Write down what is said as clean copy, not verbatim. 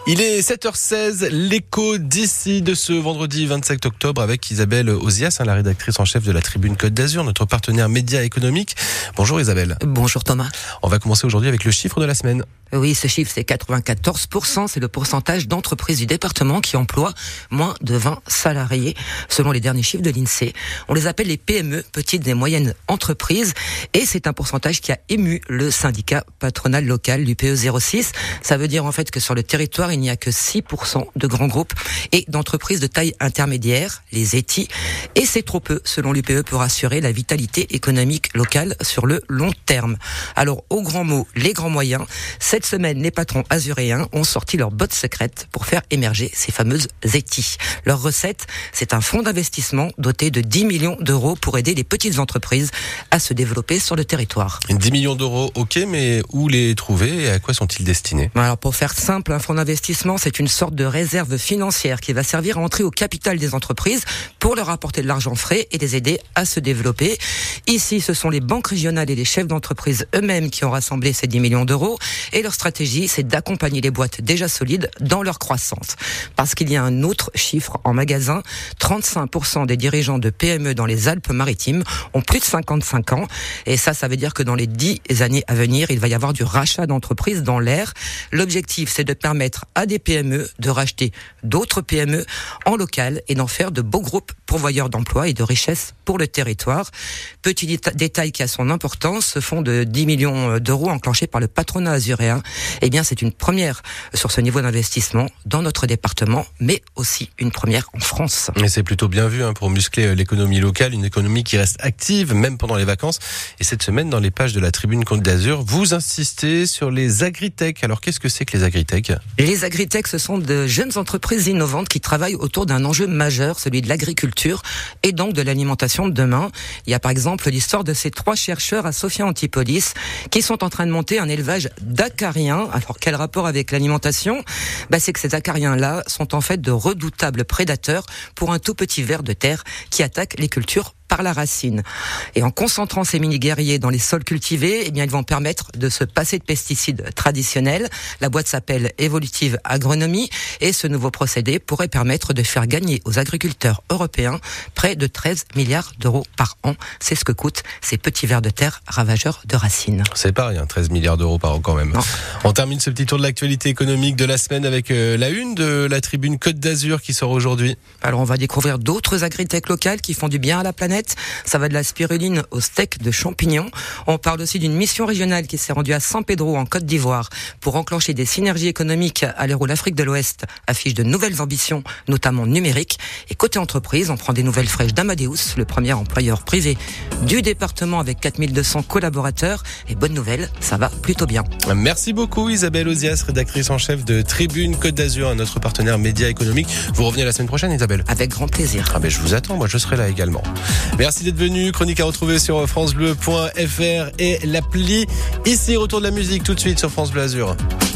Il est 7h16, l'écho d'ici de ce vendredi 27 octobre avec Isabelle Ozias, la rédactrice en chef de la Tribune Côte d'Azur, notre partenaire média économique. Bonjour Isabelle. Bonjour Thomas. On va commencer aujourd'hui avec le chiffre de la semaine. Oui, ce chiffre, c'est 94%. C'est le pourcentage d'entreprises du département qui emploient moins de 20 salariés, selon les derniers chiffres de l'INSEE. On les appelle les PME, petites et moyennes entreprises. Et c'est un pourcentage qui a ému le syndicat patronal local, l'UPE 06. Ça veut dire en fait que sur le territoire, il n'y a que 6% de grands groupes et d'entreprises de taille intermédiaire, les ETI. Et c'est trop peu, selon l'UPE, pour assurer la vitalité économique locale sur le long terme. Alors, aux grands mots, les grands moyens, cette semaine, les patrons azuréens ont sorti leur botte secrète pour faire émerger ces fameuses ETI. Leur recette, c'est un fonds d'investissement doté de 10 millions d'euros pour aider les petites entreprises à se développer sur le territoire. 10 millions d'euros, ok, mais où les trouver et à quoi sont-ils destinés ? Alors, pour faire simple, un fonds d'investissement, c'est une sorte de réserve financière qui va servir à entrer au capital des entreprises pour leur apporter de l'argent frais et les aider à se développer. Ici, ce sont les banques régionales et les chefs d'entreprise eux-mêmes qui ont rassemblé ces 10 millions d'euros. Et leur stratégie, c'est d'accompagner les boîtes déjà solides dans leur croissance. Parce qu'il y a un autre chiffre en magasin, 35% des dirigeants de PME dans les Alpes-Maritimes ont plus de 55 ans. Et ça veut dire que dans les 10 années à venir, il va y avoir du rachat d'entreprises dans l'air. L'objectif, c'est de permettre à des PME de racheter d'autres PME en local et d'en faire de beaux groupes pourvoyeurs d'emplois et de richesses pour le territoire. Petit détail qui a son importance, ce fonds de 10 millions d'euros enclenché par le patronat azuréen, eh bien c'est une première sur ce niveau d'investissement dans notre département, mais aussi une première en France. Et c'est plutôt bien vu pour muscler l'économie locale, une économie qui reste active même pendant les vacances. Et cette semaine, dans les pages de la Tribune Côte d'Azur, vous insistez sur les agritech. Alors qu'est-ce que c'est que les agritech ? Les agritech, ce sont de jeunes entreprises innovantes qui travaillent autour d'un enjeu majeur, celui de l'agriculture et donc de l'alimentation de demain. Il y a par exemple l'histoire de ces 3 chercheurs à Sophia Antipolis qui sont en train de monter un élevage d'acariens. Alors quel rapport avec l'alimentation ? C'est que ces acariens-là sont en fait de redoutables prédateurs pour un tout petit ver de terre qui attaque les cultures par la racine. Et en concentrant ces mini-guerriers dans les sols cultivés, eh bien, ils vont permettre de se passer de pesticides traditionnels. La boîte s'appelle Evolutive Agronomie et ce nouveau procédé pourrait permettre de faire gagner aux agriculteurs européens près de 13 milliards d'euros par an. C'est ce que coûtent ces petits vers de terre ravageurs de racines. C'est pas rien, 13 milliards d'euros par an quand même. Non. On termine ce petit tour de l'actualité économique de la semaine avec la une de la Tribune Côte d'Azur qui sort aujourd'hui. Alors on va découvrir d'autres agritech locales qui font du bien à la planète. Ça va de la spiruline au steak de champignons. On parle aussi d'une mission régionale qui s'est rendue à San Pedro en Côte d'Ivoire pour enclencher des synergies économiques à l'heure où l'Afrique de l'Ouest affiche de nouvelles ambitions, notamment numériques. Et côté entreprise, on prend des nouvelles fraîches d'Amadeus, le premier employeur privé du département avec 4200 collaborateurs. Et bonne nouvelle, ça va plutôt bien. Merci beaucoup Isabelle Ozias, rédactrice en chef de Tribune Côte d'Azur, notre partenaire média économique. Vous revenez la semaine prochaine Isabelle ? Avec grand plaisir. Je vous attends, moi je serai là également. Merci d'être venu. Chronique à retrouver sur francebleu.fr et l'appli. Ici, retour de la musique tout de suite sur France Bleu Azur.